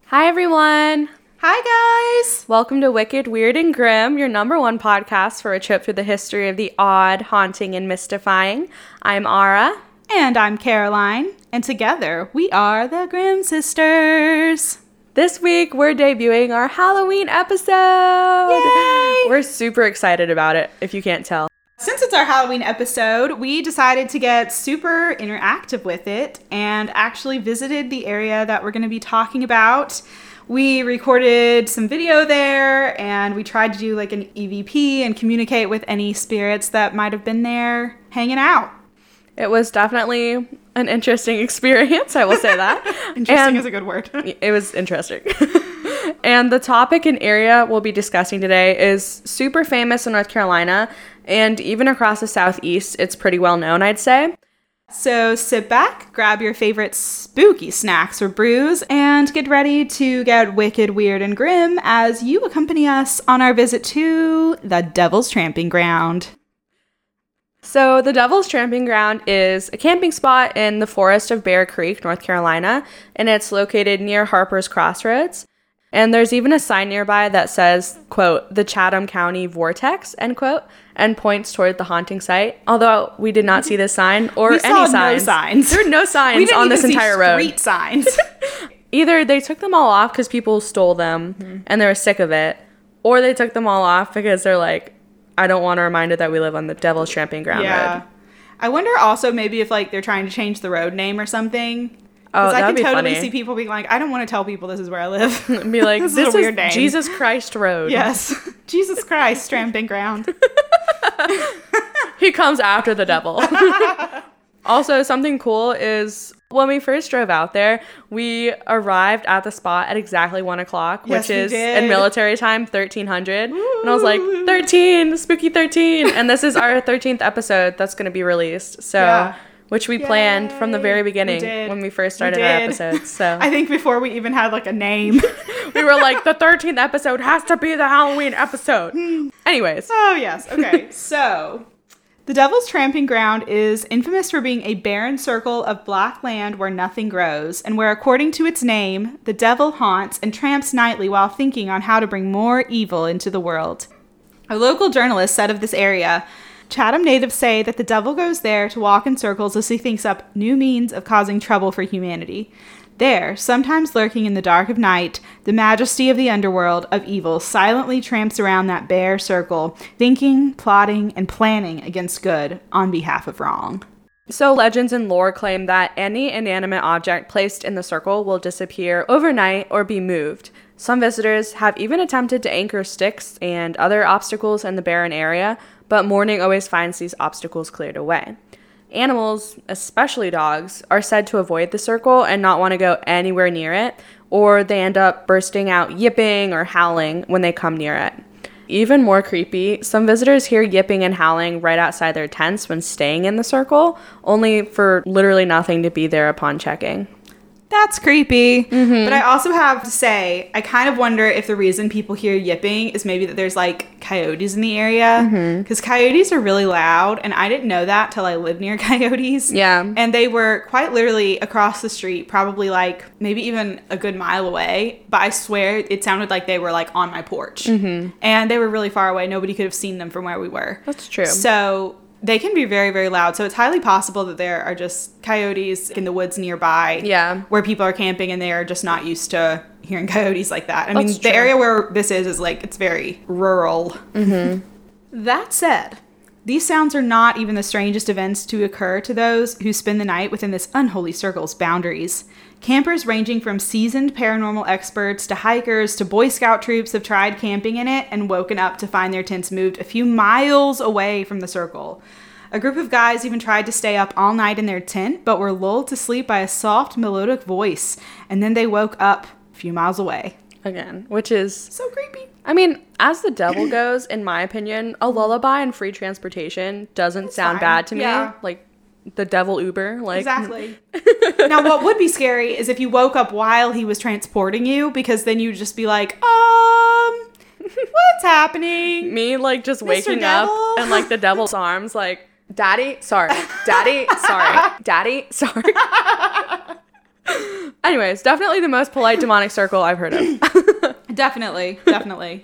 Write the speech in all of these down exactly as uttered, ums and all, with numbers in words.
Hi, everyone. Hi, guys. Welcome to Wicked, Weird, and Grim, your number one podcast for a trip through the history of the odd, haunting, and mystifying. I'm Ara. And I'm Caroline. And together, we are the Grimm Sisters. This week, we're debuting our Halloween episode. Yay! We're super excited about it, if you can't tell. Since it's our Halloween episode, we decided to get super interactive with it and actually visited the area that we're going to be talking about. We recorded some video there and we tried to do like an E V P and communicate with any spirits that might have been there hanging out. It was definitely an interesting experience, I will say that. Interesting and is a good word. It was interesting. And the topic and area we'll be discussing today is super famous in North Carolina, and even across the Southeast, it's pretty well known, I'd say. So sit back, grab your favorite spooky snacks or brews, and get ready to get wicked, weird, and grim as you accompany us on our visit to the Devil's Tramping Ground. So the Devil's Tramping Ground is a camping spot in the forest of Bear Creek, North Carolina, and it's located near Harper's Crossroads. And there's even a sign nearby that says, quote, the Chatham County Vortex, end quote, and points toward the haunting site. Although we did not see this sign or we any saw signs. No signs. There were no signs we didn't on even this see entire road. Street signs. Either they took them all off because people stole them mm-hmm. and they were sick of it, or they took them all off because they're like, I don't want a reminder that we live on the Devil's Tramping Ground yeah. road. I wonder also maybe if like they're trying to change the road name or something. Oh, I that'd can be totally funny. see people being like, I don't want to tell people this is where I live. Be like, this, this is a weird is name. Jesus Christ Road. Yes. Jesus Christ, Tramping Ground. He comes after the devil. Also, something cool is when we first drove out there, we arrived at the spot at exactly one o'clock, yes, which is did. in military time, thirteen hundred. Ooh. And I was like, thirteen, spooky thirteen. And this is our thirteenth episode that's going to be released. So, yeah. Which we Yay. planned from the very beginning we when we first started we our episodes. So I think before we even had like a name, we were like, the thirteenth episode has to be the Halloween episode. Anyways. Oh, yes. Okay. So the Devil's Tramping Ground is infamous for being a barren circle of black land where nothing grows, and where, according to its name, the devil haunts and tramps nightly while thinking on how to bring more evil into the world. A local journalist said of this area, Chatham natives say that the devil goes there to walk in circles as he thinks up new means of causing trouble for humanity. There, sometimes lurking in the dark of night, the majesty of the underworld of evil silently tramps around that bare circle, thinking, plotting, and planning against good on behalf of wrong. So legends and lore claim that any inanimate object placed in the circle will disappear overnight or be moved. Some visitors have even attempted to anchor sticks and other obstacles in the barren area, but morning always finds these obstacles cleared away. Animals, especially dogs, are said to avoid the circle and not want to go anywhere near it, or they end up bursting out yipping or howling when they come near it. Even more creepy, some visitors hear yipping and howling right outside their tents when staying in the circle, only for literally nothing to be there upon checking. That's creepy. Mm-hmm. But I also have to say, I kind of wonder if the reason people hear yipping is maybe that there's like coyotes in the area. Because mm-hmm. coyotes are really loud, and I didn't know that till I lived near coyotes. Yeah. And they were quite literally across the street, probably like maybe even a good mile away. But I swear it sounded like they were like on my porch. Mm-hmm. And they were really far away. Nobody could have seen them from where we were. That's true. So they can be very, very loud. So it's highly possible that there are just coyotes in the woods nearby. Yeah. Where people are camping and they are just not used to hearing coyotes like that. I That's mean, true. The area where this is is like, it's very rural. Mm-hmm. That said, these sounds are not even the strangest events to occur to those who spend the night within this unholy circle's boundaries. Campers ranging from seasoned paranormal experts to hikers to Boy Scout troops have tried camping in it and woken up to find their tents moved a few miles away from the circle. A group of guys even tried to stay up all night in their tent, but were lulled to sleep by a soft, melodic voice, and then they woke up a few miles away. Again, which is so creepy. I mean, as the devil goes, in my opinion, a lullaby and free transportation doesn't it's sound fine. bad to me. Yeah. Like, the devil Uber, like exactly. Now, what would be scary is if you woke up while he was transporting you, because then you'd just be like, um, what's happening? Me, like, just Mister waking Devil? up and like the devil's arms, like, daddy, sorry, daddy, sorry, daddy, sorry. Anyways, definitely the most polite demonic circle I've heard of. Definitely, definitely.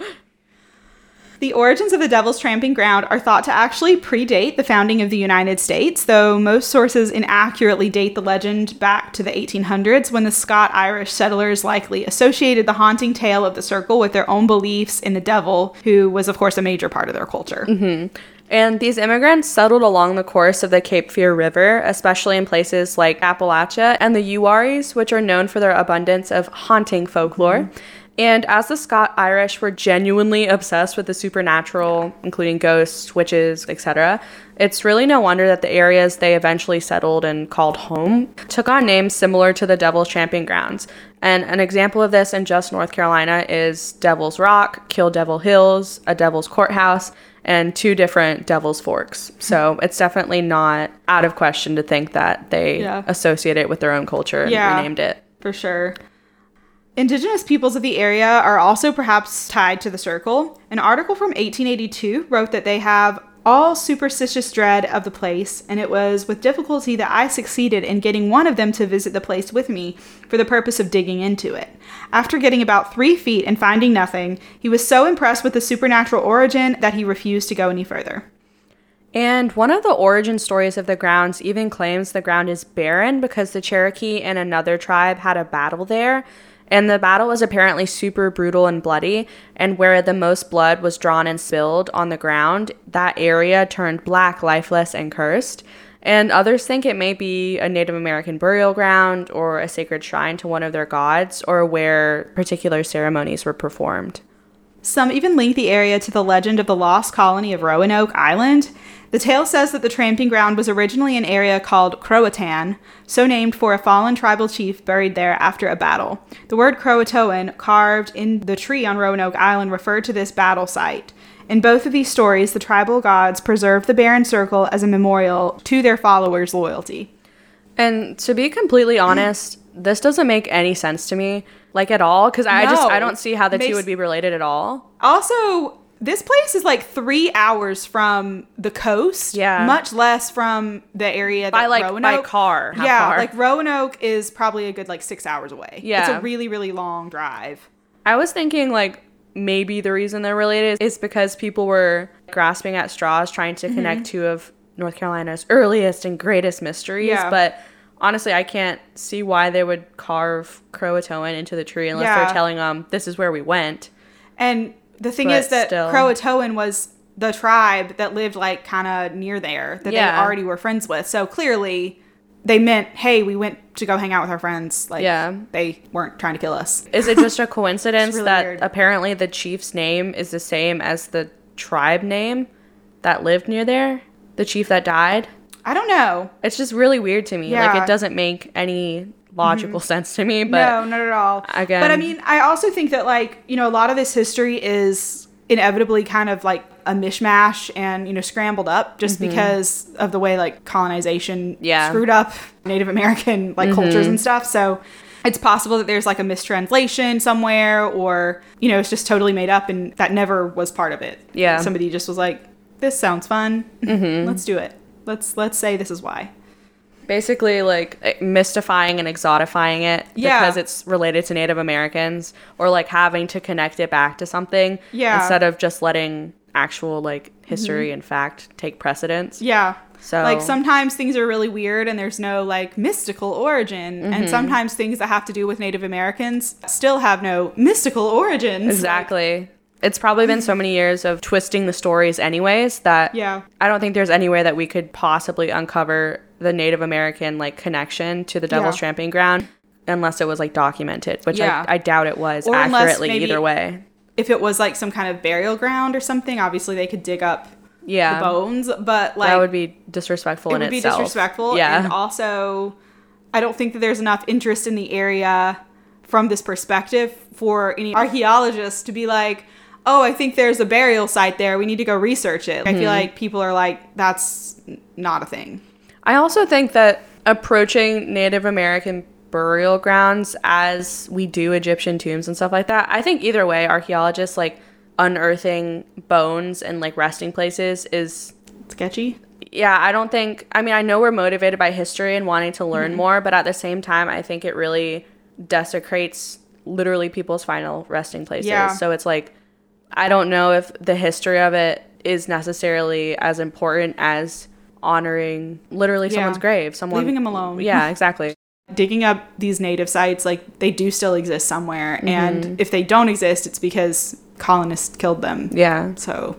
The origins of the Devil's Tramping Ground are thought to actually predate the founding of the United States, though most sources inaccurately date the legend back to the eighteen hundreds, when the Scot-Irish settlers likely associated the haunting tale of the circle with their own beliefs in the devil, who was, of course, a major part of their culture. Mm-hmm. And these immigrants settled along the course of the Cape Fear River, especially in places like Appalachia and the Uaris, which are known for their abundance of haunting folklore. Mm-hmm. And as the Scot-Irish were genuinely obsessed with the supernatural, including ghosts, witches, et cetera, it's really no wonder that the areas they eventually settled and called home took on names similar to the Devil's Tramping Grounds. And an example of this in just North Carolina is Devil's Rock, Kill Devil Hills, a Devil's Courthouse, and two different Devil's Forks. So it's definitely not out of question to think that they yeah. associate it with their own culture and yeah, renamed it. For sure. Indigenous peoples of the area are also perhaps tied to the circle. An article from eighteen eighty-two wrote that they have all superstitious dread of the place, and it was with difficulty that I succeeded in getting one of them to visit the place with me for the purpose of digging into it. After getting about three feet and finding nothing, he was so impressed with the supernatural origin that he refused to go any further. And one of the origin stories of the grounds even claims the ground is barren because the Cherokee and another tribe had a battle there. And the battle was apparently super brutal and bloody, and where the most blood was drawn and spilled on the ground, that area turned black, lifeless, and cursed. And others think it may be a Native American burial ground or a sacred shrine to one of their gods, or where particular ceremonies were performed. Some even link the area to the legend of the lost colony of Roanoke Island. The tale says that the tramping ground was originally an area called Croatan, so named for a fallen tribal chief buried there after a battle. The word Croatoan, carved in the tree on Roanoke Island, referred to this battle site. In both of these stories, the tribal gods preserved the barren circle as a memorial to their followers' loyalty. And to be completely honest, this doesn't make any sense to me, like at all, because I no, just I don't see how the makes, two would be related at all. Also, this place is like three hours from the coast, yeah, much less from the area that by like Roanoke, by car. Yeah, car. like Roanoke is probably a good like six hours away. Yeah, it's a really really long drive. I was thinking like maybe the reason they're related is because people were grasping at straws trying to connect mm-hmm. two of North Carolina's earliest and greatest mysteries, yeah. but honestly, I can't see why they would carve Croatoan into the tree unless yeah. they're telling them this is where we went. And the thing but is that still. Croatoan was the tribe that lived like kind of near there that yeah. they already were friends with. So clearly they meant, hey, we went to go hang out with our friends. Like yeah. they weren't trying to kill us. Is it just a coincidence really that weird. apparently the chief's name is the same as the tribe name that lived near there? The chief that died? I don't know. It's just really weird to me. Yeah. Like, it doesn't make any logical mm-hmm. sense to me. But no, not at all. Again, but I mean, I also think that, like, you know, a lot of this history is inevitably kind of like a mishmash and, you know, scrambled up just mm-hmm. because of the way, like, colonization yeah. screwed up Native American, like, mm-hmm. cultures and stuff. So it's possible that there's, like, a mistranslation somewhere, or, you know, it's just totally made up and that never was part of it. Yeah. Somebody just was like, this sounds fun. Mm-hmm. Let's do it. Let's let's say this is why. Basically, like, mystifying and exotifying it yeah. because it's related to Native Americans, or, like, having to connect it back to something yeah. instead of just letting actual, like, history mm-hmm. and fact take precedence. Yeah. So, like, sometimes things are really weird and there's no, like, mystical origin. Mm-hmm. And sometimes things that have to do with Native Americans still have no mystical origins. Exactly. Like, it's probably been so many years of twisting the stories anyways that yeah. I don't think there's any way that we could possibly uncover the Native American, like, connection to the Devil's yeah. Tramping Ground unless it was, like, documented, which yeah. I, I doubt it was or accurately either way. If it was, like, some kind of burial ground or something, obviously they could dig up yeah. the bones, but, like... That would be disrespectful in itself. It would be disrespectful, yeah. and also I don't think that there's enough interest in the area from this perspective for any archaeologists to be like, oh, I think there's a burial site there. We need to go research it. Mm-hmm. I feel like people are like, that's not a thing. I also think that approaching Native American burial grounds as we do Egyptian tombs and stuff like that, I think either way, archaeologists, like, unearthing bones and, like, resting places is... sketchy? Yeah, I don't think... I mean, I know we're motivated by history and wanting to learn mm-hmm. more, but at the same time, I think it really desecrates literally people's final resting places. Yeah. So it's like, I don't know if the history of it is necessarily as important as honoring literally Yeah. someone's grave. Someone Leaving them alone. Yeah, exactly. Digging up these native sites, like, they do still exist somewhere. Mm-hmm. And if they don't exist, it's because colonists killed them. Yeah. So,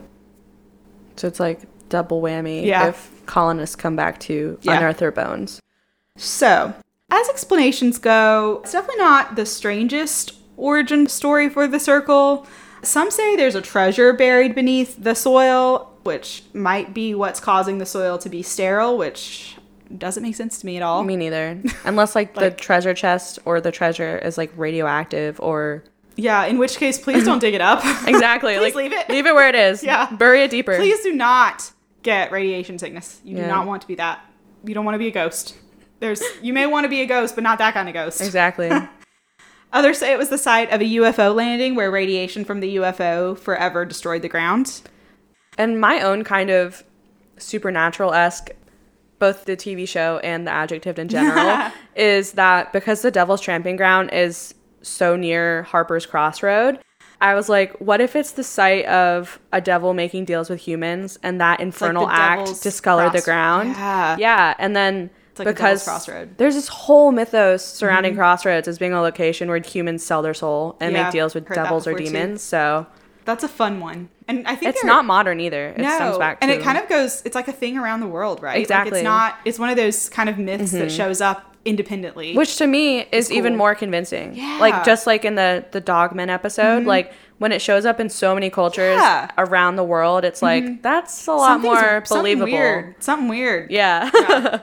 So it's like double whammy Yeah. if colonists come back to Yeah. unearth their bones. so as explanations go, it's definitely not the strangest origin story for the circle. Some say there's a treasure buried beneath the soil, which might be what's causing the soil to be sterile, which doesn't make sense to me at all. Me neither. Unless like, Like- the treasure chest or the treasure is like radioactive or Yeah, in which case, please don't dig it up. exactly. Please like leave it. Leave it where it is. Yeah. Bury it deeper. Please do not get radiation sickness. You Yeah. do not want to be that. You don't want to be a ghost. There's you may want to be a ghost, but not that kind of ghost. Exactly. Others say it was the site of a U F O landing where radiation from the U F O forever destroyed the ground. And my own kind of supernatural-esque, both the T V show and the adjective in general, is that because the Devil's Tramping Ground is so near Harper's Crossroad, I was like, what if it's the site of a devil making deals with humans and that infernal the act Devil's discolored the Cross- ground? Yeah. Yeah, and then like the because Devil's Crossroad. there's this whole mythos surrounding Crossroads as being a location where humans sell their soul and Yeah, make deals with heard that devils or before, too. demons. So That's a fun one. And I think it's there- not modern either. It no, stems back to and it kind of goes. It's like a thing around the world, right? Like, Exactly. it's not. It's one of those kind of myths that shows up independently. which to me is even cool. more convincing. Yeah. Like just like in the the Dogman episode, like when it shows up in so many cultures Yeah. around the world, it's like that's a lot Something's- more something believable. Weird. Something weird. Yeah. Yeah.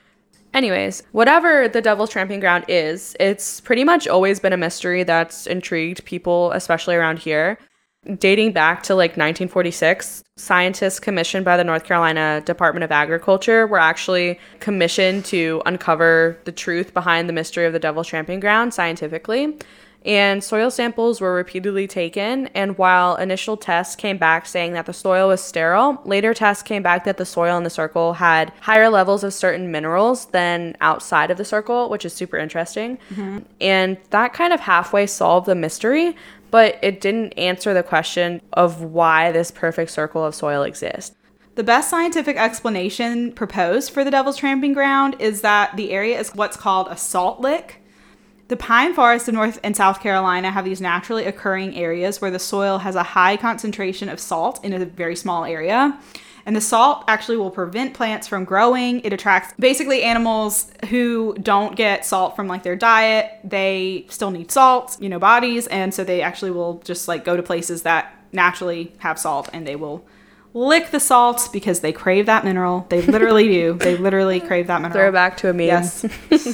Anyways, whatever the Devil's Tramping Ground is, it's pretty much always been a mystery that's intrigued people, especially around here. Dating back to like nineteen forty-six, scientists commissioned by the North Carolina Department of Agriculture were actually commissioned to uncover the truth behind the mystery of the Devil's Tramping Ground scientifically. And soil samples were repeatedly taken, and while initial tests came back saying that the soil was sterile, later tests came back that the soil in the circle had higher levels of certain minerals than outside of the circle, which is super interesting. And that kind of halfway solved the mystery, but it didn't answer the question of why this perfect circle of soil exists. The best scientific explanation proposed for the Devil's Tramping Ground is that the area is what's called a salt lick. The pine forests of North and South Carolina have these naturally occurring areas where the soil has a high concentration of salt in a very small area. And the salt actually will prevent plants from growing. It attracts basically animals who don't get salt from like their diet. They still need salt, you know, bodies. And so they actually will just like go to places that naturally have salt and they will lick the salt because they crave that mineral. They literally do. They literally crave that mineral. Throwback to a meme. Yes.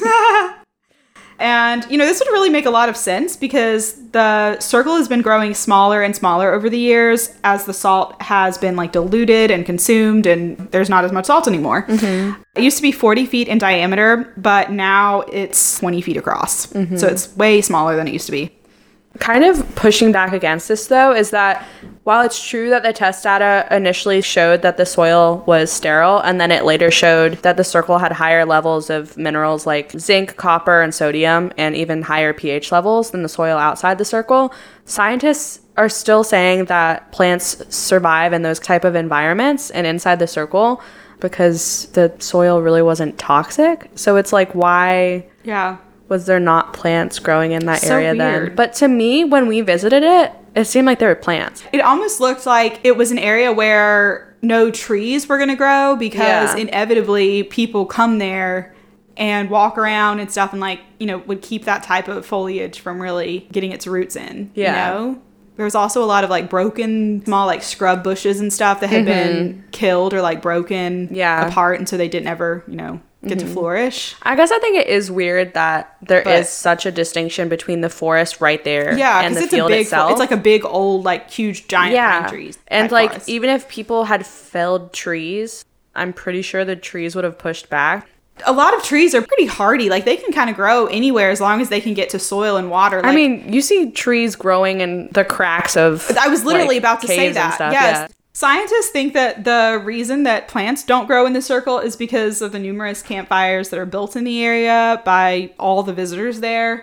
And, you know, this would really make a lot of sense because the circle has been growing smaller and smaller over the years as the salt has been like diluted and consumed and there's not as much salt anymore. Mm-hmm. It used to be forty feet in diameter, but now it's twenty feet across. Mm-hmm. So it's way smaller than it used to be. Kind of pushing back against this, though, is that while it's true that the test data initially showed that the soil was sterile, and then it later showed that the circle had higher levels of minerals like zinc, copper, and sodium, and even higher pH levels than the soil outside the circle, scientists are still saying that plants survive in those type of environments and inside the circle because the soil really wasn't toxic. So it's like, why... Yeah. was there not plants growing in that So area weird. then? But to me, when we visited it, it seemed like there were plants. It almost looked like it was an area where no trees were going to grow because Yeah. inevitably people come there and walk around and stuff and like, you know, would keep that type of foliage from really getting its roots in. Yeah. You know? There was also a lot of like broken small like scrub bushes and stuff that had been killed or like broken Yeah. apart and so they didn't ever, you know, get to flourish. I guess I think it is weird that there But- is such a distinction between the forest right there Yeah, and because the it's a field big, itself. it's like a big old, like huge giant yeah. pine trees. And type like forest. even if people had felled trees, I'm pretty sure the trees would have pushed back. A lot of trees are pretty hardy. Like they can kind of grow anywhere as long as they can get to soil and water. Like, I mean, you see trees growing in the cracks of I was literally like, about to say caves and that. stuff, Yes. yeah. Scientists think that the reason that plants don't grow in the circle is because of the numerous campfires that are built in the area by all the visitors there.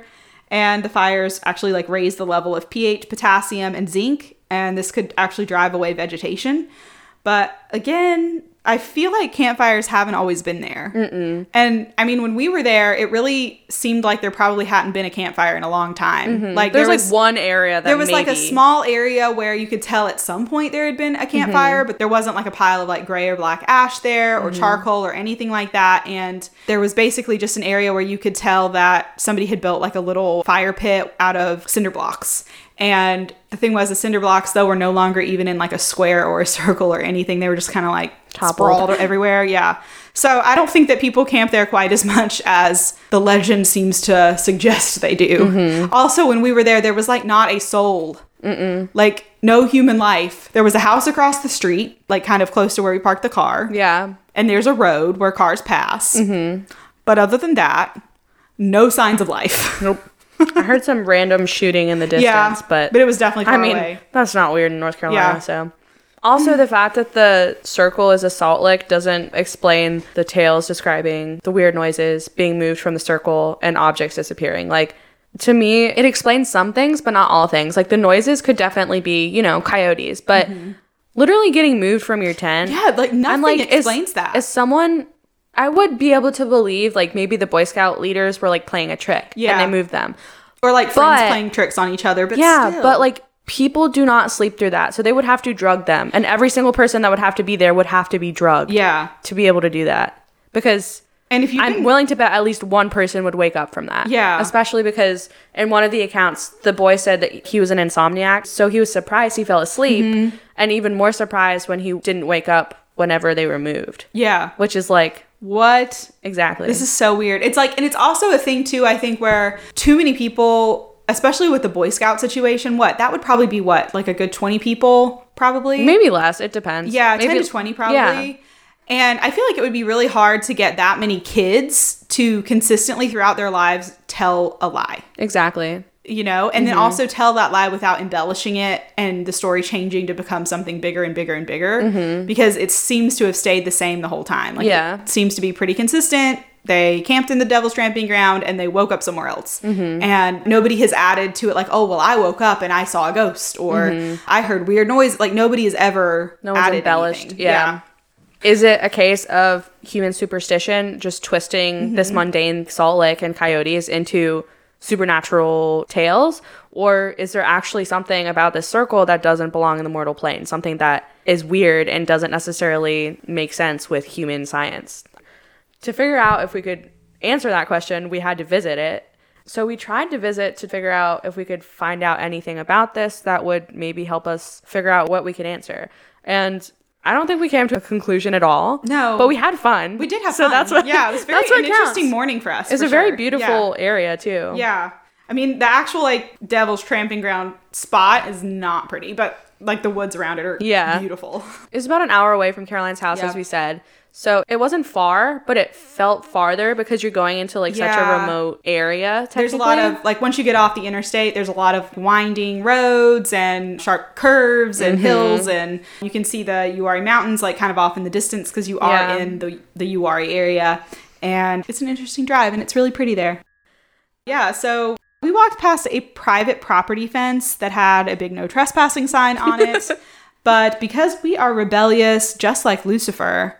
And the fires actually like raise the level of pH, potassium, and zinc, and this could actually drive away vegetation. But again, I feel like campfires haven't always been there. Mm-mm. And I mean, when we were there, it really seemed like there probably hadn't been a campfire in a long time. Mm-hmm. Like There's there was like one area that there was maybe... like a small area where you could tell at some point there had been a campfire, mm-hmm. but there wasn't like a pile of like gray or black ash there or mm-hmm. charcoal or anything like that. And there was basically just an area where you could tell that somebody had built like a little fire pit out of cinder blocks. And the thing was, the cinder blocks, though, were no longer even in like a square or a circle or anything. They were just kind of like toppled, sprawled everywhere. Yeah. So I don't think that people camp there quite as much as the legend seems to suggest they do. Mm-hmm. Also, when we were there, there was like not a soul. Mm-mm. Like no human life. There was a house across the street, like kind of close to where we parked the car. Yeah. And there's a road where cars pass. Mm-hmm. But other than that, no signs of life. Nope. I heard some random shooting in the distance, yeah, but... but it was definitely far I mean, away. That's not weird in North Carolina, yeah. so... Also, the fact that the circle is a salt lick doesn't explain the tales describing the weird noises being moved from the circle and objects disappearing. Like, to me, it explains some things, but not all things. Like, the noises could definitely be, you know, coyotes, but mm-hmm. literally getting moved from your tent... Yeah, like, nothing like, explains is, that. Is someone... I would be able to believe, like, maybe the Boy Scout leaders were, like, playing a trick. Yeah. And they moved them. Or, like, friends but, playing tricks on each other, but yeah, still. but, like, people do not sleep through that. So they would have to drug them. And every single person that would have to be there would have to be drugged. Yeah. To be able to do that. Because... And if you I'm willing to bet at least one person would wake up from that. Yeah. Especially because in one of the accounts, the boy said that he was an insomniac. So he was surprised he fell asleep. Mm-hmm. And even more surprised when he didn't wake up whenever they were moved. Yeah. Which is like... What? Exactly. This is so weird. It's like, and it's also a thing too, I think, where too many people, especially with the Boy Scout situation, what? That would probably be what? Like a good twenty people, probably? Maybe less. It depends. Yeah, Maybe ten to twenty probably. Yeah. And I feel like it would be really hard to get that many kids to consistently throughout their lives tell a lie. Exactly. You know, and mm-hmm. then also tell that lie without embellishing it and the story changing to become something bigger and bigger and bigger mm-hmm. because it seems to have stayed the same the whole time. Like yeah. It seems to be pretty consistent. They camped in the Devil's Tramping Ground and they woke up somewhere else. Mm-hmm. And nobody has added to it like, oh, well, I woke up and I saw a ghost or mm-hmm. I heard weird noise. Like nobody has ever no one's added embellished. anything. Yeah. yeah. Is it a case of human superstition just twisting mm-hmm. this mundane salt lick and coyotes into supernatural tales? Or is there actually something about this circle that doesn't belong in the mortal plane? Something that is weird and doesn't necessarily make sense with human science? To figure out if we could answer that question, we had to visit it. So we tried to visit to figure out if we could find out anything about this that would maybe help us figure out what we could answer. And I don't think we came to a conclusion at all. No. But we had fun. We did have so fun. That's what, yeah, it was very that's what an counts. interesting morning for us. It's for a very sure. beautiful yeah. area, too. Yeah. I mean, the actual, like, Devil's Tramping Ground spot is not pretty, but, like, the woods around it are yeah. beautiful. It was about an hour away from Caroline's house, yep. as we said. So it wasn't far, but it felt farther because you're going into, like, yeah. such a remote area, There's a lot of, like, once you get off the interstate, there's a lot of winding roads and sharp curves and mm-hmm. hills, and you can see the Uwharrie Mountains, like, kind of off in the distance because you are yeah. in the, the Uwharrie area. And it's an interesting drive, and it's really pretty there. Yeah, so we walked past a private property fence that had a big no trespassing sign on it. But because we are rebellious, just like Lucifer,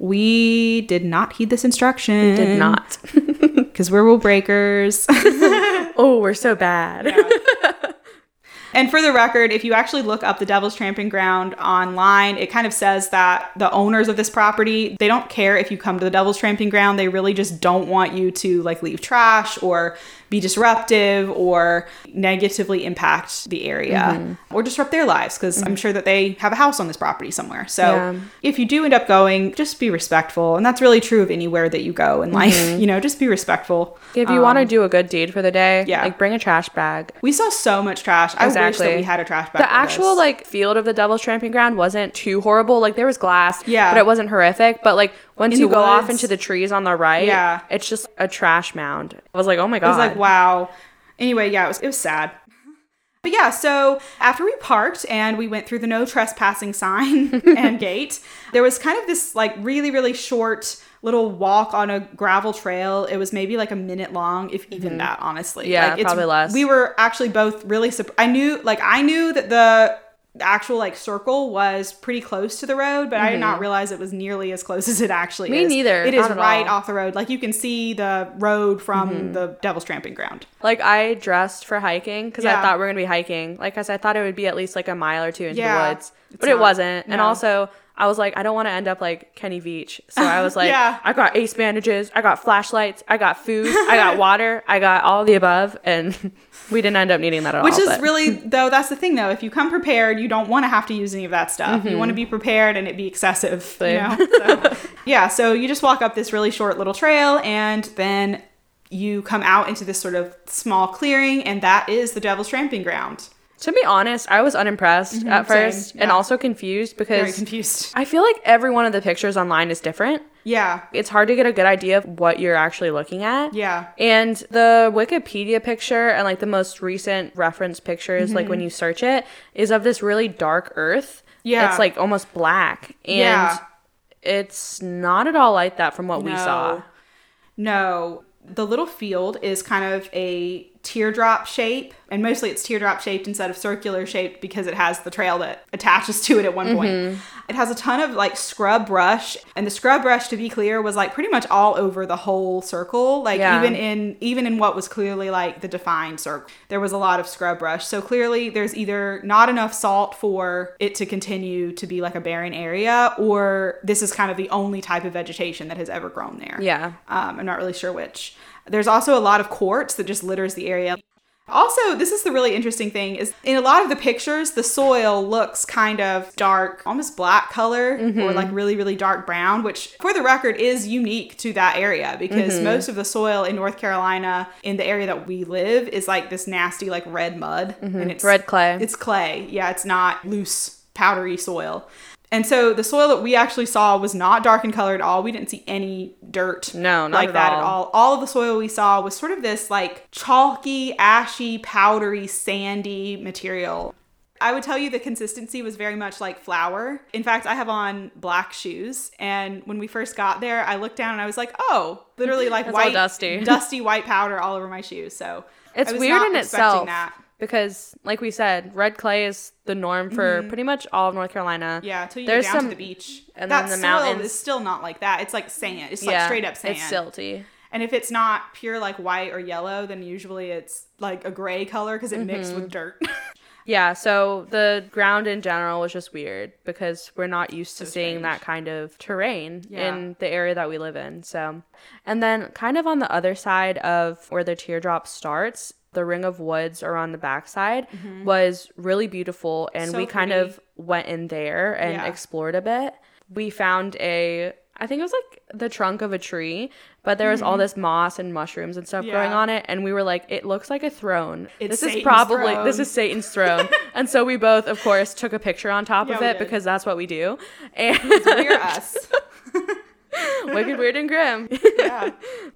we did not heed this instruction. We did not. Because we're rule breakers. Oh, we're so bad. Yeah. And for the record, if you actually look up the Devil's Tramping Ground online, it kind of says that the owners of this property, they don't care if you come to the Devil's Tramping Ground. They really just don't want you to, like, leave trash or be disruptive or negatively impact the area mm-hmm. or disrupt their lives, because mm-hmm. I'm sure that they have a house on this property somewhere. So yeah. if you do end up going, just be respectful. And that's really true of anywhere that you go in life. Mm-hmm. You know, just be respectful. If you um, want to do a good deed for the day, yeah. like, bring a trash bag. We saw so much trash. Exactly. I wish that we had a trash bag. The actual us. like field of the Devil's Tramping Ground wasn't too horrible. Like, there was glass, yeah, but it wasn't horrific. But, like, once in you go woods. off into the trees on the right, yeah. it's just a trash mound. I was like, oh my God. I was like, wow. Anyway, yeah, it was, it was sad. But yeah, so after we parked and we went through the no trespassing sign and gate, there was kind of this, like, really, really short little walk on a gravel trail. It was maybe like a minute long, if even mm-hmm. that, honestly. Yeah, like, it's, probably less. We were actually both really surprised. I knew, like, I knew that the actual, like, circle was pretty close to the road, but mm-hmm. I did not realize it was nearly as close as it actually Me is. Me neither. It is right all. off the road. Like, you can see the road from mm-hmm. the Devil's Tramping Ground. Like, I dressed for hiking because yeah. I thought we were going to be hiking. Like, cause I thought it would be at least, like, a mile or two into yeah, the woods. But it not, wasn't. No. And also, I was like, I don't want to end up like Kenny Veach. So I was like, yeah. I got ace bandages, I got flashlights, I got food, I got water, I got all of the above. And we didn't end up needing that at Which all. Which is but. really, though, that's the thing, though. If you come prepared, you don't want to have to use any of that stuff. Mm-hmm. You want to be prepared and it be excessive, Same. you know? So, yeah, so you just walk up this really short little trail and then you come out into this sort of small clearing, and that is the Devil's Tramping Ground. To be honest, I was unimpressed mm-hmm, at first same, yeah. and also confused because Very confused. I feel like every one of the pictures online is different. Yeah. It's hard to get a good idea of what you're actually looking at. Yeah. And the Wikipedia picture and like the most recent reference pictures, mm-hmm. like when you search it, is of this really dark earth. Yeah. It's like almost black. And yeah. it's not at all like that from what no. we saw. No. The little field is kind of a teardrop shape, and mostly it's teardrop shaped instead of circular shaped because it has the trail that attaches to it at one mm-hmm. point. It has a ton of like scrub brush, and the scrub brush, to be clear, was like pretty much all over the whole circle. Like yeah. even in even in what was clearly like the defined circle, there was a lot of scrub brush. So clearly there's either not enough salt for it to continue to be like a barren area, or this is kind of the only type of vegetation that has ever grown there. Yeah. Um, I'm not really sure which. There's also a lot of quartz that just litters the area. Also, this is the really interesting thing, is in a lot of the pictures, the soil looks kind of dark, almost black color, mm-hmm. or like really, really dark brown, which for the record is unique to that area because mm-hmm. most of the soil in North Carolina in the area that we live is like this nasty, like red mud. Mm-hmm. And it's red clay. It's clay. Yeah, it's not loose, powdery soil. And so the soil that we actually saw was not dark in color at all. We didn't see any dirt no, not like at that all. at all. All of the soil we saw was sort of this like chalky, ashy, powdery, sandy material. I would tell you the consistency was very much like flour. In fact, I have on black shoes. And when we first got there, I looked down and I was like, oh, literally like That's white, all dusty. dusty white powder all over my shoes. So it's I was weird not in expecting itself. that. Because, like we said, red clay is the norm for mm-hmm. pretty much all of North Carolina. Yeah, until you There's get down some, to the beach. And that then the soil mountains. is still not like that. It's like sand. It's yeah, like straight up sand. It's silty. And if it's not pure like white or yellow, then usually it's like a gray color because it mm-hmm. mixed with dirt. Yeah, so the ground in general was just weird because we're not used to so seeing strange. that kind of terrain yeah. in the area that we live in. So, and then kind of on the other side of where the teardrop starts, the ring of woods or on the backside mm-hmm. was really beautiful, and so we kind pretty. of went in there and yeah. explored a bit. We found a I think it was like the trunk of a tree, but there was mm-hmm. all this moss and mushrooms and stuff yeah. growing on it, and we were like, it looks like a throne. It's this Satan's is probably throne. this is Satan's throne. And so we both, of course, took a picture on top yeah, of we it did. because that's what we do. And we're us. Wicked, weird, and grim. Yeah.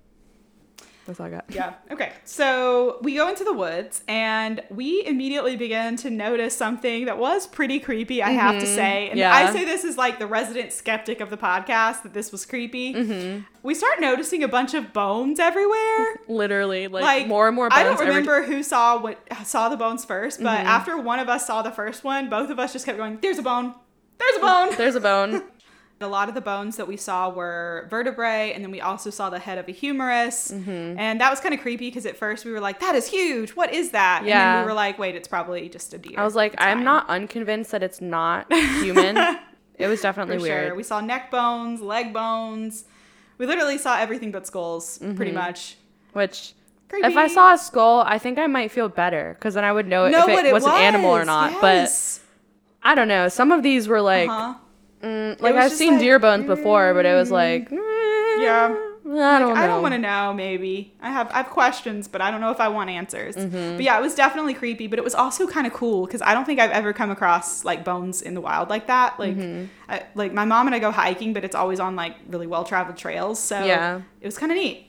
That's all I got. Yeah. Okay. So we go into the woods and we immediately begin to notice something that was pretty creepy, I mm-hmm. have to say. And yeah. I say this as like the resident skeptic of the podcast, that this was creepy. Mm-hmm. We start noticing a bunch of bones everywhere. Literally, like, like more and more bones. I don't remember every... who saw what saw the bones first, but mm-hmm. after one of us saw the first one, both of us just kept going, there's a bone. There's a bone. There's a bone. A lot of the bones that we saw were vertebrae, and then we also saw the head of a humerus. Mm-hmm. And that was kind of creepy because at first we were like, that is huge. What is that? Yeah. And then we were like, wait, it's probably just a deer. I was like, it's I'm fine. not unconvinced that it's not human. It was definitely For weird. Sure. We saw neck bones, leg bones. We literally saw everything but skulls, mm-hmm. pretty much. Which, creepy. if I saw a skull, I think I might feel better because then I would know, know if it, it was, was an animal or not. Yes. But I don't know. Some of these were like, uh-huh. mm, like was I've just seen like, deer bones before, but it was like, yeah. I don't like, know. I don't want to know, maybe. I have I have questions, but I don't know if I want answers. Mm-hmm. But yeah, it was definitely creepy, but it was also kind of cool because I don't think I've ever come across like bones in the wild like that. Like, mm-hmm. I, like my mom and I go hiking, but it's always on like really well-traveled trails. So yeah. it was kind of neat.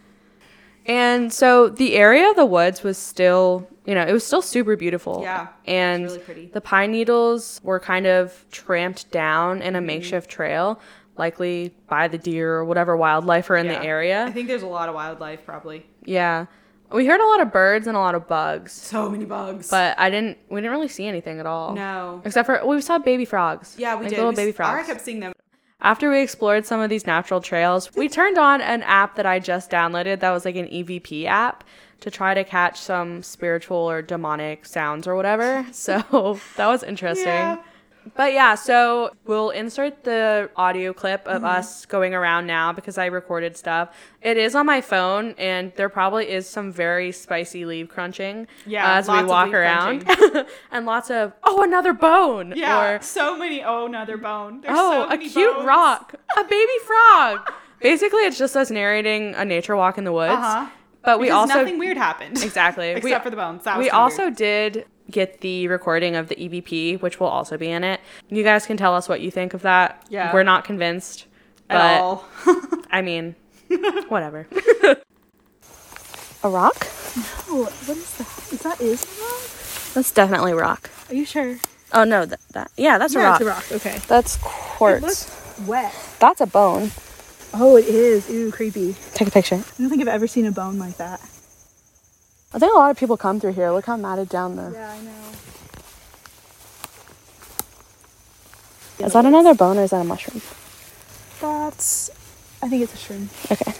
And so the area of the woods was still, you know, it was still super beautiful. Yeah. And really pretty. The pine needles were kind of tramped down in a mm-hmm. makeshift trail. likely by the deer or whatever wildlife are in Yeah. the area. I think there's a lot of wildlife, probably. Yeah. We heard a lot of birds and a lot of bugs. So many bugs. But I didn't, we didn't really see anything at all. No. Except for, we saw baby frogs. Yeah, we like did. little we, baby frogs. Ara kept seeing them. After we explored some of these natural trails, we turned on an app that I just downloaded that was like an E V P app to try to catch some spiritual or demonic sounds or whatever. So that was interesting. Yeah. But yeah, so we'll insert the audio clip of Mm-hmm. us going around now because I recorded stuff. It is on my phone, and there probably is some very spicy leaf crunching Yeah, as we lots of walk leaf around. And lots of, oh, another bone. Yeah, Or, so many. Oh, another bone. There's oh, so a many cute bones. rock. A baby frog. Basically, it's just us narrating a nature walk in the woods. Uh-huh. But we Because also... nothing weird happened. Exactly. Except we, for the bones. That was we kinda also weird. did get the recording of the E V P, which will also be in it. You guys can tell us what you think of that. Yeah. We're not convinced. But, At all. I mean, whatever. A rock? Oh, what is that? Is that is a rock? That's definitely rock. Are you sure? Oh, no. That, that Yeah, that's a Yeah, rock. it's a rock. Okay. That's It quartz. looks wet. That's a bone. Oh, it is. Ooh, creepy. Take a picture. I don't think I've ever seen a bone like that. I think a lot of people come through here. Look how matted down the... Yeah, I know. Is that another bone or is that a mushroom? That's... I think it's a shroom. Okay.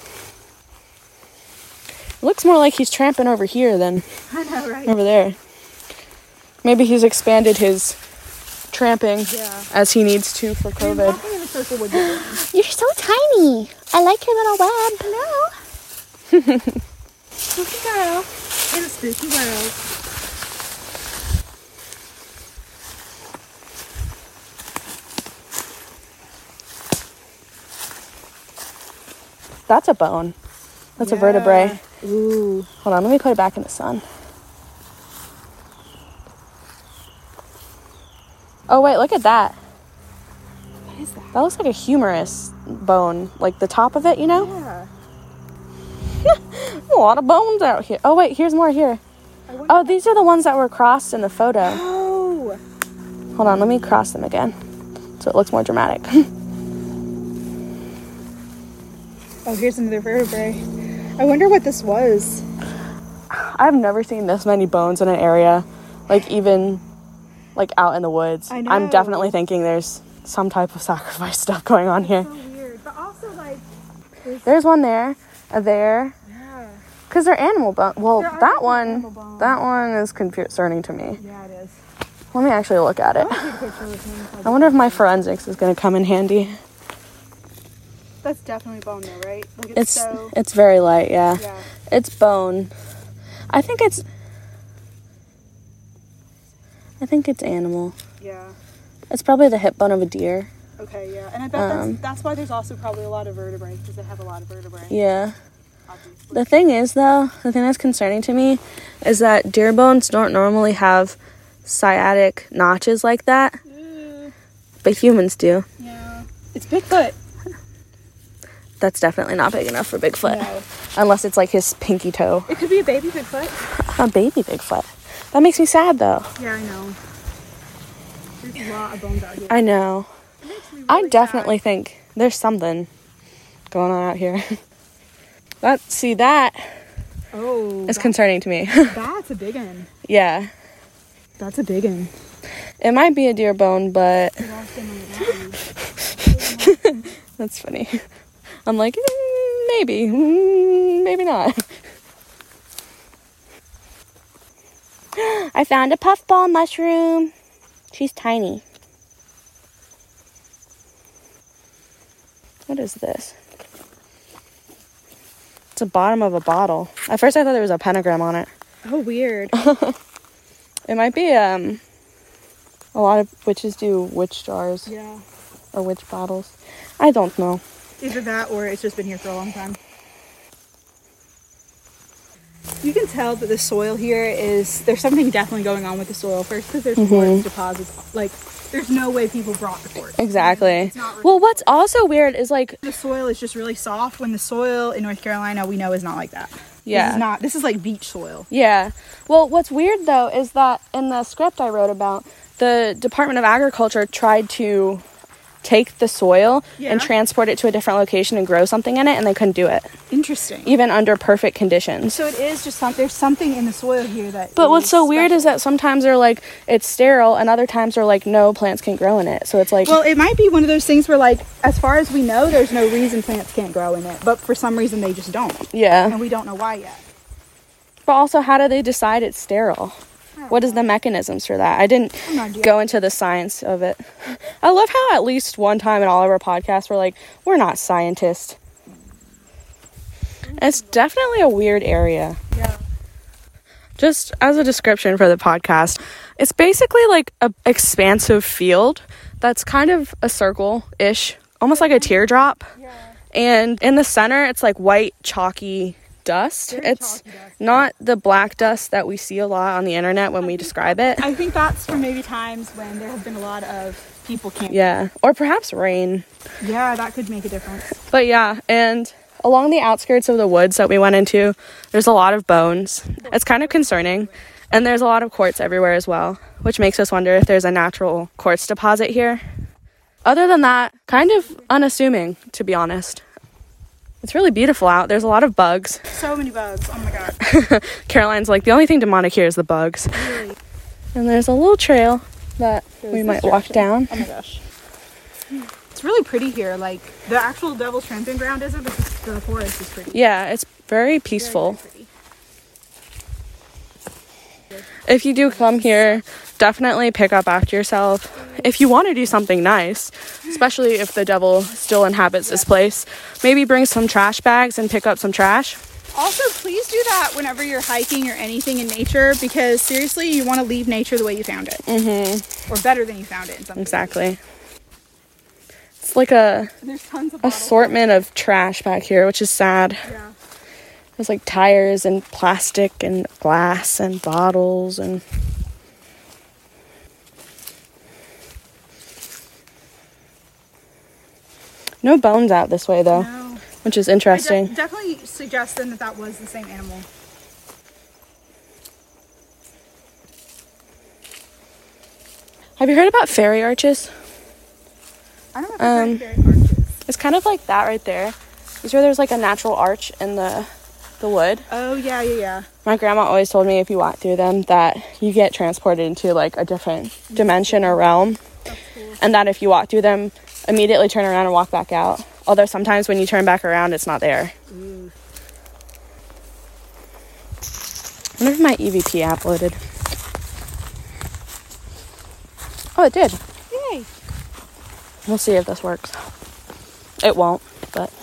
It looks more like he's tramping over here than I know, right? over there. Maybe he's expanded his tramping Yeah. as he needs to for I mean, COVID. walking in a circle would be boring. You're so tiny. I like your little web. Hello. Spooky girl in a spooky world. That's a bone. That's a vertebrae. Ooh. Hold on, let me put it back in the sun. Oh, wait, look at that. What is that? That looks like a humerus bone. Like the top of it, you know? Yeah. A lot of bones out here. Oh, wait, here's more here. I wonder- Oh, these are the ones that were crossed in the photo. Oh. Hold on, let me cross them again so it looks more dramatic. Oh, here's another vertebrae. I wonder what this was. I've never seen this many bones in an area, like even like out in the woods. I I'm know. definitely thinking there's some type of sacrifice stuff going on here. So weird, but also like. There's one there, a there, Yeah. because they're animal bones. Well, There are that some one, animal bones. that one is concerning to me. Yeah, it is. Let me actually look at it. I'll take a picture with him. I wonder if my forensics is going to come in handy. That's definitely bone though, right? Like it's, It's so. it's very light, yeah. Yeah. It's bone. I think it's. I think it's animal. Yeah. It's probably the hip bone of a deer. Okay, yeah. And I bet Um, that's, that's why there's also probably a lot of vertebrae, because they have a lot of vertebrae. Yeah. Obviously. The thing is, though, the thing that's concerning to me is that deer bones don't normally have sciatic notches like that, Ooh, but humans do. yeah. It's Bigfoot. That's definitely not big enough for Bigfoot. No. Unless it's like his pinky toe. It could be a baby Bigfoot. A baby Bigfoot. That makes me sad, though. Yeah, I know. There's a lot of bones out here. I know. It makes me really I definitely sad. think there's something going on out here. That, see, that Oh. is that- concerning to me. That's a big one. Yeah. That's a big one. It might be a deer bone, but Lost in my body. that's funny. I'm like, mm, maybe, mm, maybe not. I found a puffball mushroom. She's tiny. What is this? It's the bottom of a bottle. At first I thought there was a pentagram on it. Oh, weird. It might be, um, a lot of witches do witch jars Yeah. or witch bottles. I don't know. Either that or it's just been here for a long time. You can tell that the soil here is, there's something definitely going on with the soil. First, because there's quartz deposits. Like, there's no way people brought the quartz. Exactly. It's not really Well, what's also weird is like, The soil is just really soft, when the soil in North Carolina, we know, is not like that. Yeah. This is not, this is like beach soil. yeah. Well, what's weird though is that in the script I wrote about, the Department of Agriculture tried to take the soil Yeah. and transport it to a different location and grow something in it, and they couldn't do it, Interesting. even under perfect conditions. So it is just some, there's something in the soil here that. But what's is so weird special. is that sometimes they're like, it's sterile, and other times they're like, no, plants can grow in it. So it's like, Well, it might be one of those things where, like, as far as we know, there's no reason plants can't grow in it, but for some reason they just don't, yeah. and we don't know why yet. But also, how do they decide it's sterile? What is the mechanisms for that? I didn't no idea. go into the science of it. I love how at least one time in all of our podcasts we're like, we're not scientists. It's definitely a weird area. Yeah. Just as a description for the podcast, it's basically like a expansive field that's kind of a circle-ish, almost like a teardrop. Yeah. And in the center, it's like white, chalky dust. Very It's chalky dust. not the black dust that we see a lot on the internet when we describe it. I think that's for maybe times when there have been a lot of people camping. Yeah, or perhaps rain. Yeah, that could make a difference. But yeah, and along the outskirts of the woods that we went into, there's a lot of bones. It's kind of concerning. And there's a lot of quartz everywhere as well, which makes us wonder if there's a natural quartz deposit here. Other than that, kind of unassuming, to be honest. It's really beautiful out. There's a lot of bugs. So many bugs. Oh my god. Caroline's like, the only thing demonic here is the bugs. Really. And there's a little trail that Goes we this might walk direction. down. Oh my gosh. It's really pretty here. Like, the actual Devil's Tramping Ground isn't, but the, the forest is pretty. Yeah, it's very Very, peaceful. very pretty. If you do come here, definitely pick up after yourself. If you want to do something nice, especially if the devil still inhabits this place, maybe bring some trash bags and pick up some trash. Also, please do that whenever you're hiking or anything in nature, because seriously, you want to leave nature the way you found it. Mm-hmm. Or better than you found it in some Exactly. It's like a cases. There's tons of bottles. assortment of trash back here, which is sad. Yeah. There's like tires and plastic and glass and bottles and... No bones out this way though, No. which is I interesting. de- definitely suggest then that that was the same animal. Have you heard about fairy arches? I don't know if Um, it's very arches. It's kind of like that right there. Is where there's like a natural arch in the the wood. Oh, yeah, yeah, yeah. My grandma always told me if you walk through them that you get transported into like a different dimension or realm, That's cool. and that if you walk through them, immediately turn around and walk back out. Although sometimes when you turn back around, it's not there. Ooh. I wonder if my E V P app loaded. Oh, it did. Yay. We'll see if this works. It won't, but...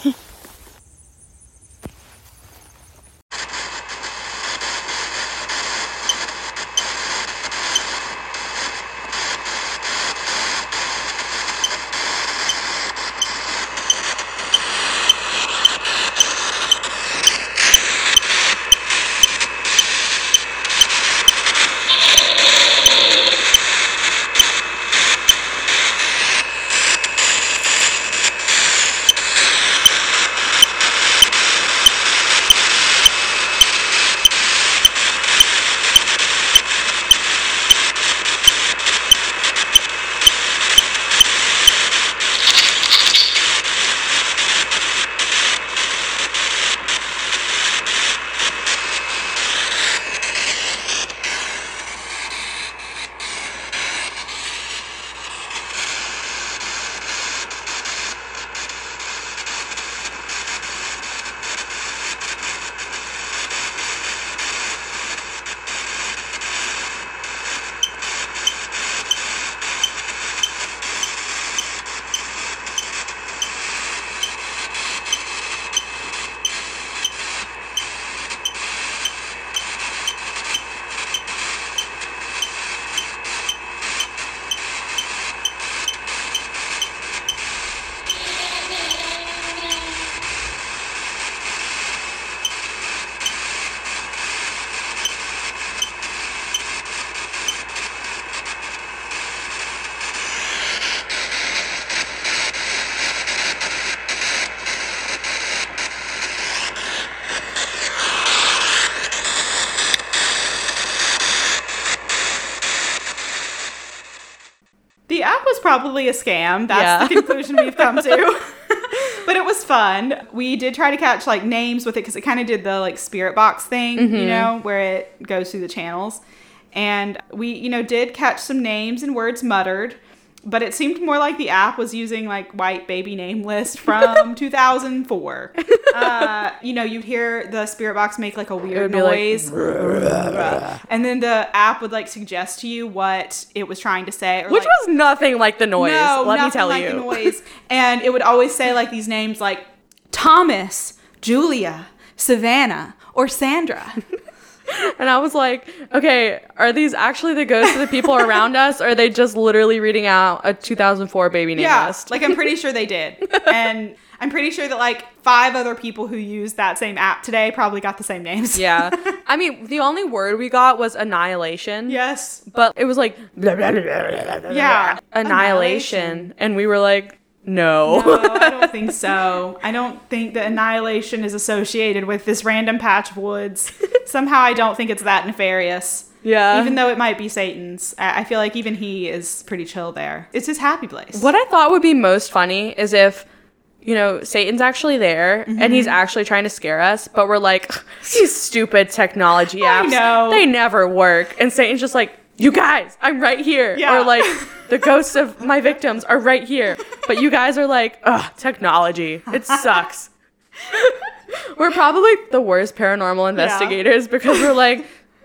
app was probably a scam. That's Yeah. the conclusion we've come to. But it was fun. We did try to catch like names with it because it kind of did the like spirit box thing, Mm-hmm. you know, where it goes through the channels. And we, you know, did catch some names and words muttered. But it seemed more like the app was using like white baby name list from two thousand four. Uh, you know, you'd hear the spirit box make like a weird noise. Like, and then the app would like suggest to you what it was trying to say. Or, Which like, was nothing like the noise. no, let me nothing tell like you. the noise. And it would always say like these names like Thomas, Julia, Savannah, or Sandra. And I was like, okay, are these actually the ghosts of the people around us, or are they just literally reading out a two thousand four baby name Yeah, list? like I'm pretty sure they did. And I'm pretty sure that like five other people who use that same app today probably got the same names. Yeah. I mean, the only word we got was annihilation. Yes. But it was like, blah, blah, blah, blah, blah, blah, Yeah. annihilation. Annihilation. And we were like, no. No, I don't think so. I don't think that annihilation is associated with this random patch of woods. Somehow I don't think it's that nefarious. Yeah. Even though it might be Satan's. I I feel like even he is pretty chill there. It's his happy place. What I thought would be most funny is if, you know, Satan's actually there Mm-hmm. and he's actually trying to scare us, but we're like, these stupid technology I apps, know. they never work. And Satan's just like, you guys, I'm right here. Yeah. Or like, the ghosts of my victims are right here. But you guys are like, ugh, technology. It sucks. We're probably the worst paranormal investigators because we're like, eh,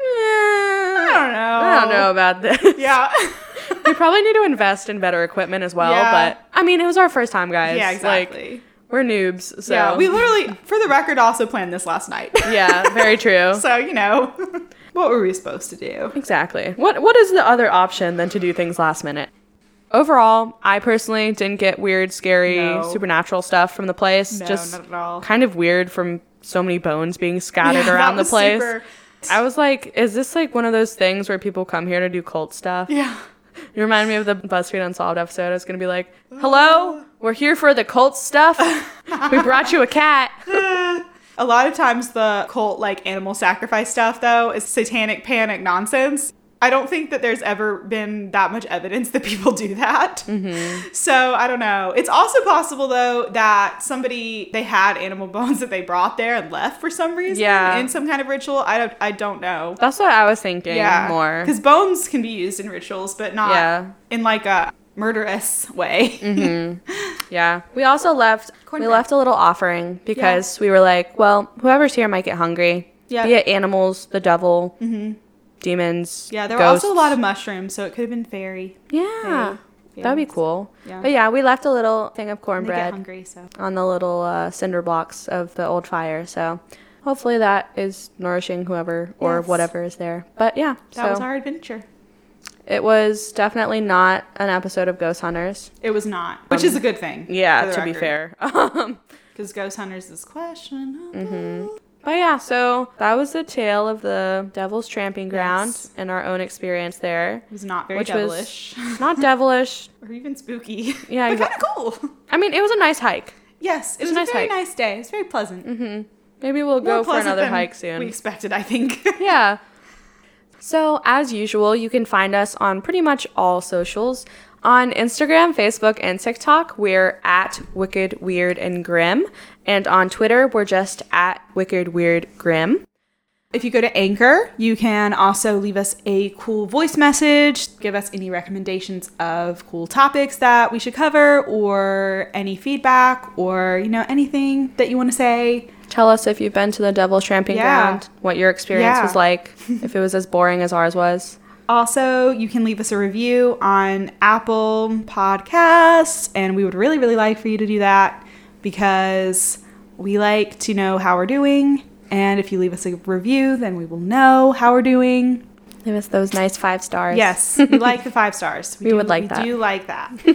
I don't know. I don't know about this. Yeah. We probably need to invest in better equipment as well. Yeah. But I mean, it was our first time, guys. Yeah, exactly. Like, we're noobs. So Yeah, we literally, for the record, also planned this last night. yeah, very true. So, you know, what were we supposed to do? Exactly. What What is the other option than to do things last minute? Overall, I personally didn't get weird, scary, No. supernatural stuff from the place. No, Just not at all. kind of weird from so many bones being scattered Yeah, around that the was place. super- I was like, is this like one of those things where people come here to do cult stuff? Yeah. You remind me of the BuzzFeed Unsolved episode. I was going to be like, hello, we're here for the cult stuff. We brought you a cat. A lot of times the cult, like, animal sacrifice stuff, though, is satanic panic nonsense. I don't think that there's ever been that much evidence that people do that. Mm-hmm. So, I don't know. It's also possible, though, that somebody, they had animal bones that they brought there and left for some reason Yeah. in some kind of ritual. I don't, I don't know. That's what I was thinking Yeah. more. Because bones can be used in rituals, but not Yeah. in, like, a murderous way. Yeah. We also left, we Cornbread. left a little offering because we were like, well, whoever's here might get hungry. Yeah. Be it animals, the devil, demons, Yeah, there were ghosts. also a lot of mushrooms, so it could have been fairy. Yeah. Hey, That'd be yeah. cool. Yeah. But yeah, we left a little thing of They get cornbread hungry, so. on the little uh, cinder blocks of the old fire. So hopefully that is nourishing whoever or Yes. whatever is there. But yeah, That so was our adventure. it was definitely not an episode of Ghost Hunters. It was not, which is a good thing. Yeah, to be fair. Um, Because Ghost Hunters is questionable. Mm-hmm. But yeah, so that was the tale of the Devil's Tramping Ground Yes. and our own experience there. It was not very Which devilish. was not devilish. or even spooky. Yeah, but exa- kind of cool. I mean, it was a nice hike. Yes, it was was, a a nice very hike. nice day. It was very pleasant. Maybe we'll More go for pleasant another than hike soon. We expected, I think. Yeah. So, as usual, you can find us on pretty much all socials. On Instagram, Facebook, and TikTok, we're at Wicked, Weird, and Grim. And on Twitter, we're just at Wicked, Weird, Grim. If you go to Anchor, you can also leave us a cool voice message, give us any recommendations of cool topics that we should cover, or any feedback, or, you know, anything that you want to say. Tell us if you've been to the Devil's Tramping Yeah. Ground, what your experience Yeah. was like, if it was as boring as ours was. Also, you can leave us a review on Apple Podcasts, and we would really, really like for you to do that because we like to know how we're doing. And if you leave us a review, then we will know how we're doing. Leave us those nice five stars. Yes, we like the five stars. We do, would like we that. do like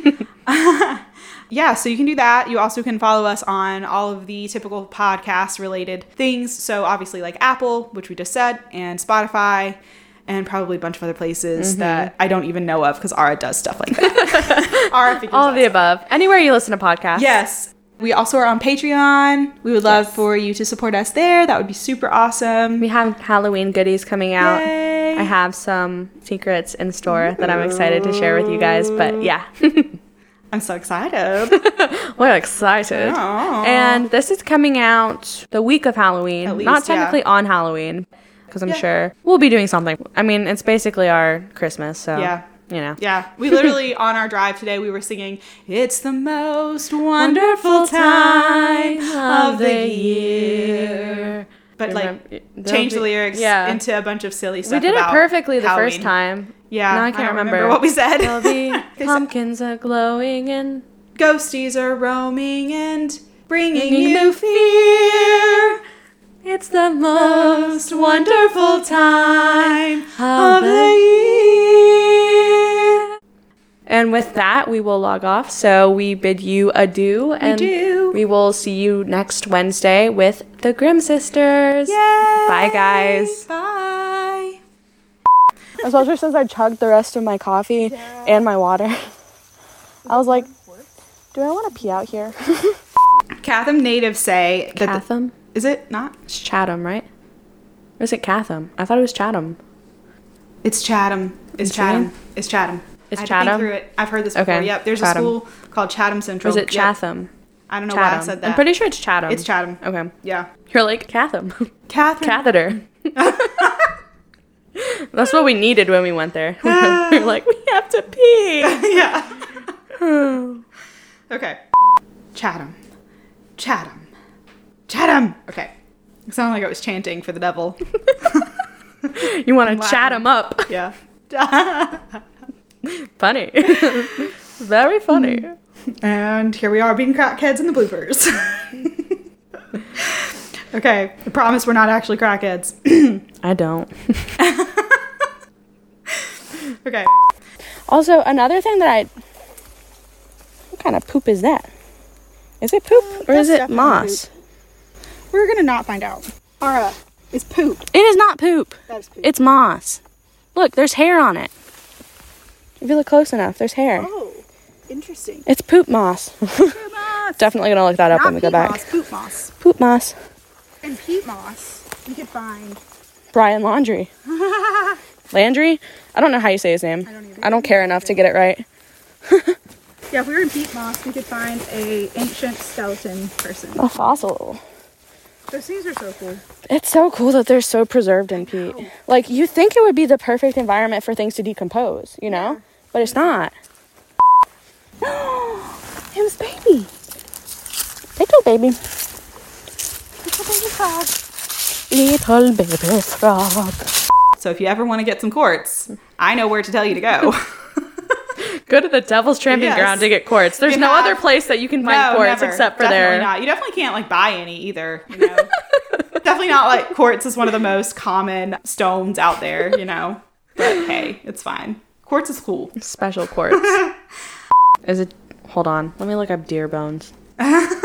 that. Yeah, so you can do that. You also can follow us on all of the typical podcast related things. So obviously like Apple, which we just said, and Spotify, and probably a bunch of other places Mm-hmm. that I don't even know of because Ara does stuff like that. Ara figures All out of the stuff. above. Anywhere you listen to podcasts. Yes. We also are on Patreon. We would love Yes. for you to support us there. That would be super awesome. We have Halloween goodies coming out. Yay. I have some secrets in store that I'm excited to share with you guys. But yeah. I'm so excited. We're excited. Aww. And this is coming out the week of Halloween. At least, Not technically yeah. on Halloween, because I'm Yeah. sure we'll be doing something. I mean, it's basically our Christmas, so, Yeah. you know. Yeah, we literally, on our drive today, we were singing, "It's the most wonderful time of the year." But, like, Remember- change the be- lyrics yeah. into a bunch of silly stuff We did it about perfectly the Halloween. first time. Yeah, Now I I can't don't remember. remember what we said. There'll be said- pumpkins are glowing and Ghosties are roaming and bringing Bringing you you fear. it's the most wonderful time of of the the year. And with that, we will log off. So we bid you adieu. And do. we will see you next Wednesday with the Grimm Sisters. Yay! Bye, guys. Bye. Especially since I chugged the rest of my coffee and my water. I was like, do I want to pee out here? Catham natives say that. the- Catham? is it not? It's Chatham, right? Or is it Catham? I thought it was Chatham. It's Chatham. It's Michigan? Chatham. It's Chatham. It's I had to think Chatham? through it. I've heard this before. Okay, Yep. There's Chatham. a school called Chatham Central. Or is it Yep. Chatham? I don't know Chatham. why I said that. I'm pretty sure it's Chatham. It's Chatham. Okay. Yeah. You're like, Catham. Catherine. Catheter. That's what we needed when we went there. we were like, we have to pee. Yeah. Okay. Chatham. Chatham. Chatham. Okay. It sounded like I was chanting for the devil. You want to Latin. chat him up. Yeah. Funny. Very funny. And here we are being crackheads in the bloopers. Okay. I promise we're not actually crackheads. I don't. Okay. Also, another thing that I... What kind of poop is that? Is it poop or that's is it definitely moss? We're gonna not find out. Ara, it's poop. It is not poop. That is poop. It's moss. Look, there's hair on it. If you look close enough, there's hair. Oh, interesting. It's poop moss. Poop moss. Definitely gonna look that up Not when we go peat back. moss, poop moss. Poop moss. And peat moss, you could find. Brian Laundry. Landry? I don't know how you say his name. I don't either. I don't care enough to get it right. Yeah, if we were in peat moss, we could find a ancient skeleton person. A fossil. Those things are so cool. It's so cool that they're so preserved in peat. Like, you think it would be the perfect environment for things to decompose, you know? Yeah. But it's not. Him's baby. Little baby. Little baby frog. Little baby frog. So if you ever want to get some quartz, I know where to tell you to go. Go to the Devil's Tramping Yes. Ground to get quartz. There's You no have- other place that you can find No, quartz never. except for Definitely there. not. You definitely can't like buy any either. You know, definitely not like quartz is one of the most common stones out there. You know, but hey, it's fine. Quartz is cool. Special quartz. Is it? Hold on. Let me look up deer bones.